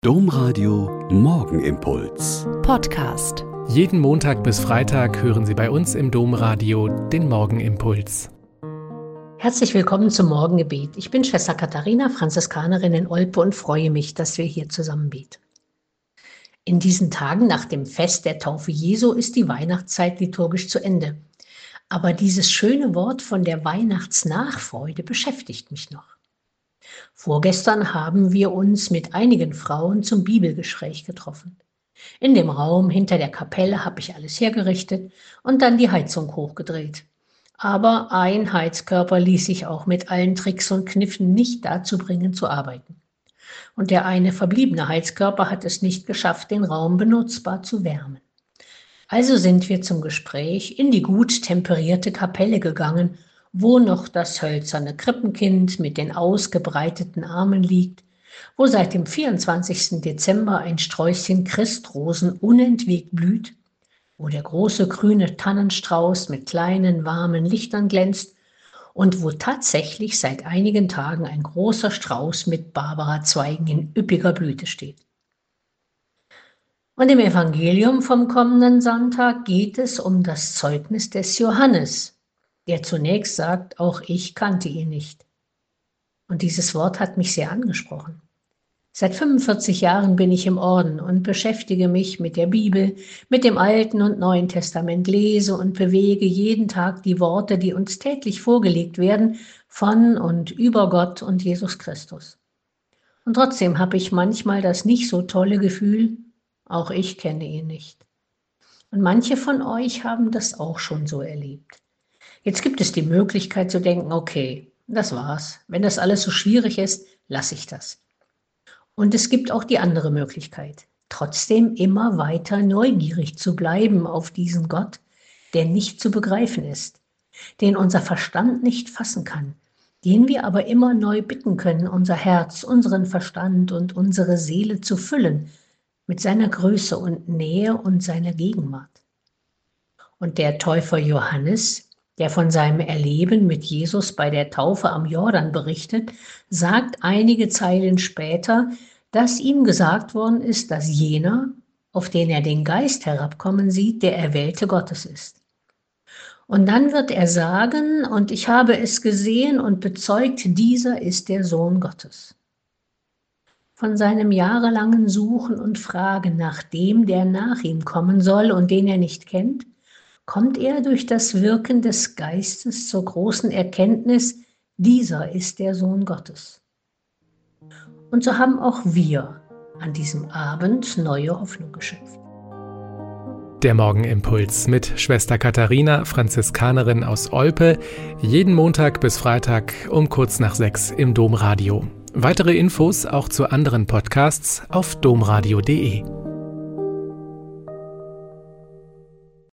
Domradio Morgenimpuls. Podcast. Jeden Montag bis Freitag hören Sie bei uns im Domradio den Morgenimpuls. Herzlich willkommen zum Morgengebet. Ich bin Schwester Katharina, Franziskanerin in Olpe und freue mich, dass wir hier zusammen beten. In diesen Tagen nach dem Fest der Taufe Jesu ist die Weihnachtszeit liturgisch zu Ende. Aber dieses schöne Wort von der Weihnachtsnachfreude beschäftigt mich noch. Vorgestern haben wir uns mit einigen Frauen zum Bibelgespräch getroffen. In dem Raum hinter der Kapelle habe ich alles hergerichtet und dann die Heizung hochgedreht. Aber ein Heizkörper ließ sich auch mit allen Tricks und Kniffen nicht dazu bringen, zu arbeiten. Und der eine verbliebene Heizkörper hat es nicht geschafft, den Raum benutzbar zu wärmen. Also sind wir zum Gespräch in die gut temperierte Kapelle gegangen, wo noch das hölzerne Krippenkind mit den ausgebreiteten Armen liegt, wo seit dem 24. Dezember ein Sträußchen Christrosen unentwegt blüht, wo der große grüne Tannenstrauß mit kleinen warmen Lichtern glänzt und wo tatsächlich seit einigen Tagen ein großer Strauß mit Barbarazweigen in üppiger Blüte steht. Und im Evangelium vom kommenden Sonntag geht es um das Zeugnis des Johannes, der zunächst sagt, auch ich kannte ihn nicht. Und dieses Wort hat mich sehr angesprochen. Seit 45 Jahren bin ich im Orden und beschäftige mich mit der Bibel, mit dem Alten und Neuen Testament, lese und bewege jeden Tag die Worte, die uns täglich vorgelegt werden, von und über Gott und Jesus Christus. Und trotzdem habe ich manchmal das nicht so tolle Gefühl, auch ich kenne ihn nicht. Und manche von euch haben das auch schon so erlebt. Jetzt gibt es die Möglichkeit zu denken, okay, das war's. Wenn das alles so schwierig ist, lasse ich das. Und es gibt auch die andere Möglichkeit, trotzdem immer weiter neugierig zu bleiben auf diesen Gott, der nicht zu begreifen ist, den unser Verstand nicht fassen kann, den wir aber immer neu bitten können, unser Herz, unseren Verstand und unsere Seele zu füllen mit seiner Größe und Nähe und seiner Gegenwart. Und der Täufer Johannes, der von seinem Erleben mit Jesus bei der Taufe am Jordan berichtet, sagt einige Zeilen später, dass ihm gesagt worden ist, dass jener, auf den er den Geist herabkommen sieht, der Erwählte Gottes ist. Und dann wird er sagen, und ich habe es gesehen und bezeugt, dieser ist der Sohn Gottes. Von seinem jahrelangen Suchen und Fragen nach dem, der nach ihm kommen soll und den er nicht kennt, kommt er durch das Wirken des Geistes zur großen Erkenntnis, dieser ist der Sohn Gottes. Und so haben auch wir an diesem Abend neue Hoffnung geschöpft. Der Morgenimpuls mit Schwester Katharina, Franziskanerin aus Olpe, jeden Montag bis Freitag um kurz nach 6 im Domradio. Weitere Infos auch zu anderen Podcasts auf domradio.de.